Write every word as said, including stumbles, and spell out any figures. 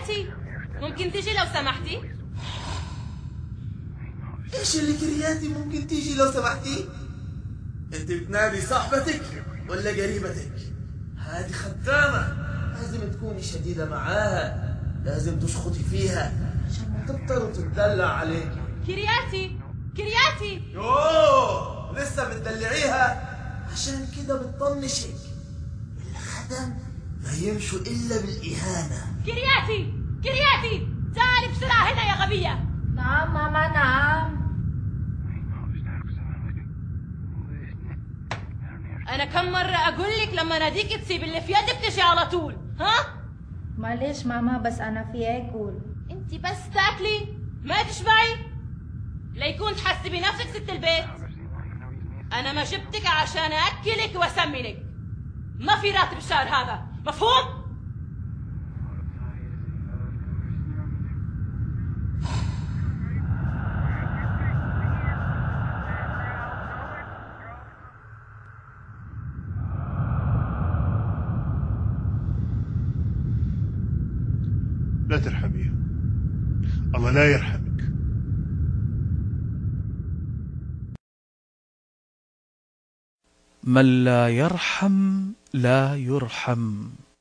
كرياتي ممكن تيجي لو سمحتي؟ ايش اللي كرياتي ممكن تيجي لو سمحتي؟ انت بتنادي صاحبتك ولا قريبتك؟ هذه خدامة، لازم تكوني شديدة معاها، لازم تشخطي فيها عشان ما تضطر وتتدلع عليك. كرياتي كرياتي يوه لسه بتدلعيها؟ عشان كده بتطنشك. الخدم ما يمشوا إلا بالإهانة. كرياتي كرياتي تعالي بسرعة هنا يا غبية. نعم ماما نعم. أنا كم مرة أقول لك لما ناديك تسيب اللي في يدك تجي على طول، ها؟ معلش ماما بس أنا في آكل. أنت بس تاكلي ما تشبعي ليكون تحسي بنفسك ست البيت. أنا ما جبتك عشان أكلك وأسمنك، ما في راتب الشهر هذا، مفهوم؟ لا ترحميها، الله لا يرحمك. من لا يرحم لا يرحم.